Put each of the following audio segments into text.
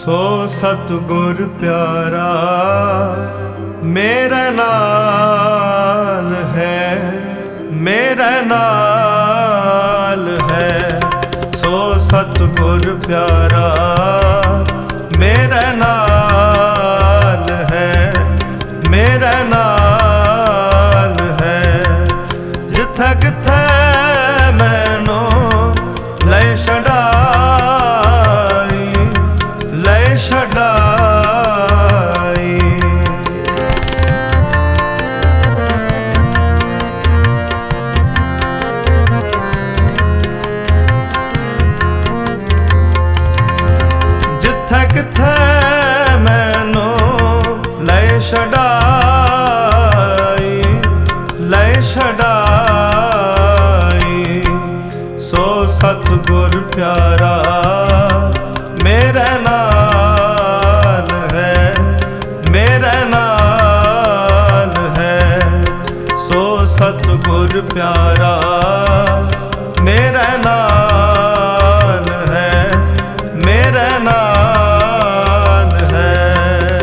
ਸੋ ਸਤਿਗੁਰ ਪਿਆਰਾ ਮੇਰੇ ਨਾਲ ਹੈ, ਮੇਰੇ ਨਾਲ ਹੈ। ਸੋ ਸਤਿਗੁਰ ਪਿਆਰਾ ਮੇਰੇ ਨਾਲ ਹੈ, ਮੇਰੇ ਨਾਲ ਹੈ। ਜਿੱਥੇ ਕਿਥੇ ਮੈਨੂੰ ਲੈ ਛਡਾਈ, ਲੈ ਛਡਾਈ। ਜਿੱਥੇ ਕਿਥੇ ਮੈਨੂੰ ਲੈ ਛਡਾਈ, ਲੈ ਛਡਾਈ। ਸੋ ਸਤਿਗੁਰ ਪਿਆਰਾ ਮੇਰੇ ਨਾਲ ਹੈ, ਮੇਰੇ ਨਾਲ ਹੈ। ਸੋ ਸਤਿਗੁਰ ਪਿਆਰਾ ਮੇਰੇ ਨਾਲ ਹੈ, ਮੇਰੇ ਨਾਲ ਹੈ।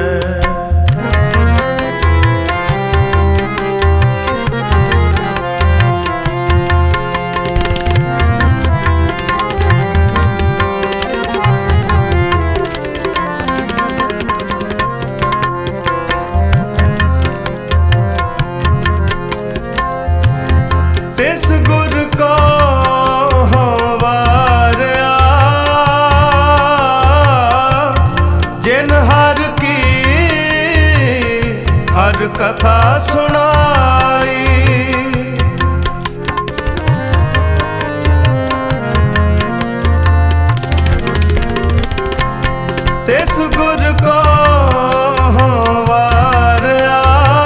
ਤਿਸ ਗੁਰ ਕੋ ਵਾਰਿਆ, ਜਿਨ ਹਰ ਕੀ ਹਰ ਕਥਾ ਸੁਣਾਈ। ਤਿਸ ਗੁਰ ਕੋ ਵਾਰਿਆ,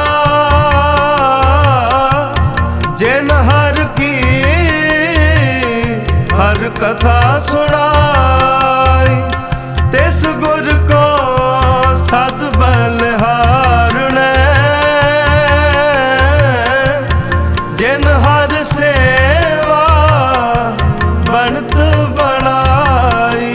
ਜਿਨ ਹਰ ਕੀ ਹਰ ਕਥਾ ਸੁਣਾਈ। ਤਿਸ ਗੁਰ ਕੋ ਸਦ ਬਲਿਹਾਰਣੈ, ਜਿਨ ਹਰ ਸੇਵਾ ਬਣਤ ਬਣਾਈ।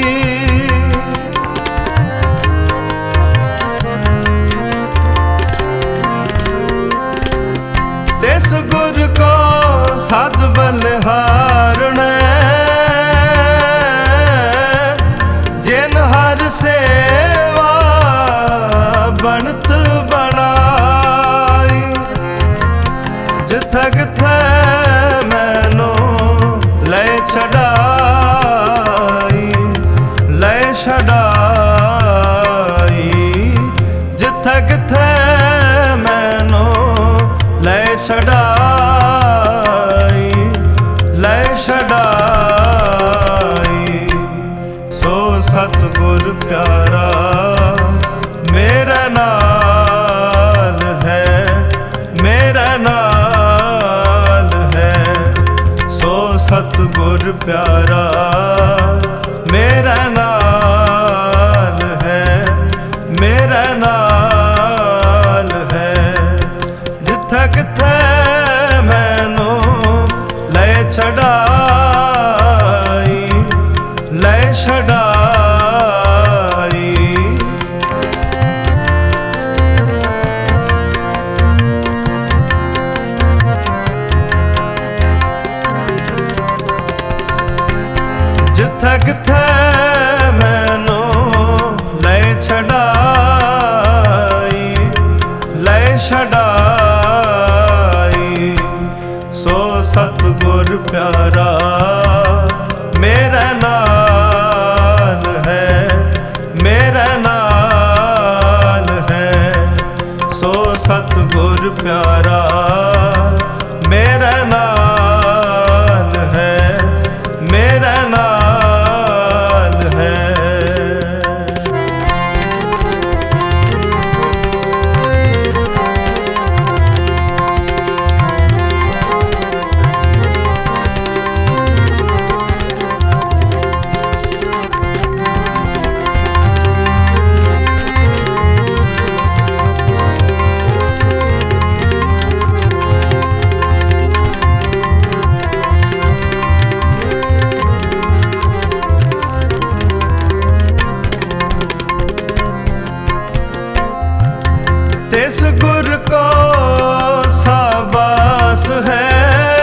ਤਿਸ ਗੁਰ ਕੋ ਸਦ ਬਲਿਹਾਰਣੈ, ਜਿਨ ਹਰ ਸੇਵਾ ਬਣਤ ਬਣਾਈ। ਜਿੱਥੇ ਕਿਥੇ ਮੈਨੂੰ ਲੈ ਛਡਾਈ, ਲੈ ਛਡਾਈ। ਜਿੱਥੇ ਕਿਥੇ ਮੈਨੂੰ ਲੈ ਛਡਾਈ, ਲੈ ਛਡਾਈ। ਸੋ ਸਤਿਗੁਰ ਪਿਆਰਾ ਮੇਰੇ ਨਾਲ ਹੈ, ਮੇਰੇ ਨਾਲ ਹੈ। ਸੋ ਸਤਿਗੁਰ ਪਿਆਰਾ ਮੇਰੇ ਨਾਲ ਹੈ, ਮੇਰੇ ਨਾਲ ਹੈ। ਜਿੱਥੇ ਕਿਥੇ ਮੈਨੂੰ ਲੈ ਛਡਾਈ, ਲੈ ਛਡਾਈ। ਜਿੱਥੇ ਕਿਥੇ ਮੈਨੂੰ ਲੈ ਛਡਾਈ, ਲੈ ਛਡਾਈ। ਸੋ ਸਤਿਗੁਰ ਪਿਆਰਾ ਮੇਰੇ ਨਾਲ ਹੈ, ਮੇਰੇ ਨਾਲ ਹੈ। ਸੋ ਸਤਿਗੁਰ ਪਿਆਰਾ ਮੇਰੇ ਨਾਲ ਹੈ, ਮੇਰੇ ਨਾਲ ਹੈ। को साबास है,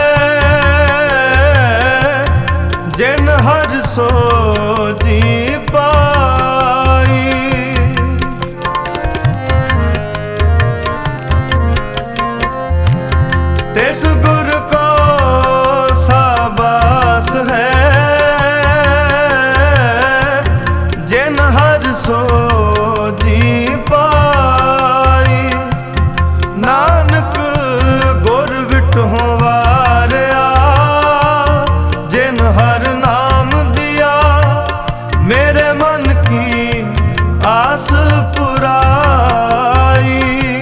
जिन हर सो जी पाई। तिस गुर को साबास है, जिन हर सो जी पाई। नानक गुर विटहों वारिया, जिन हर नाम दिया, मेरे मन की आस पुराई।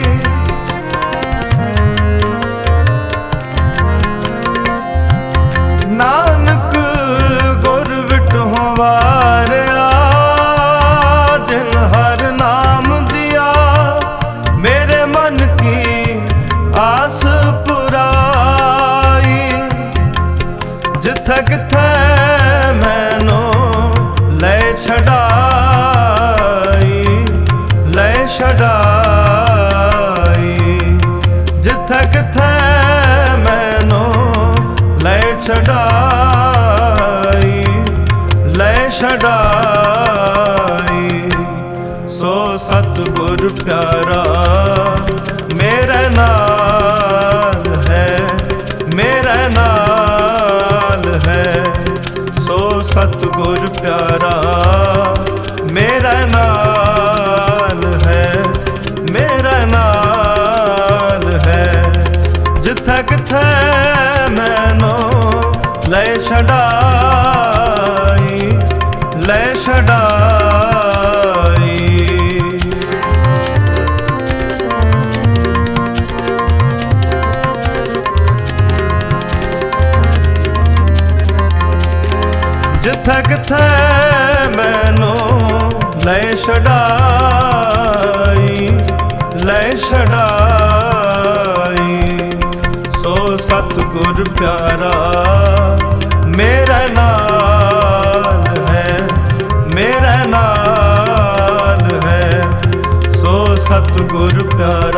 नानक गुर विटहों वारिया, जिन हर नाम दिया, मेरे मन की आस पुराई। जिथे किथे मैनू ले छड़ाई, ले छड़ाई। जिथे किथे मैनू ले छड़ाई, ले छड़ाई। सो सतगुर प्यारा मेरे नाल है, मेरे नाल है। सो सतगुर प्यारा मेरे नाल है, मेरे नाल है। जिथे किथे मैनू ले छड़ाई, ले छड़ाई। जिथे किथे मैनू ले छड़ाई, ले छड़ाई। सो सतगुर प्यारा मेरे नाल है, मेरे नाल है। सो सतगुर प्यारा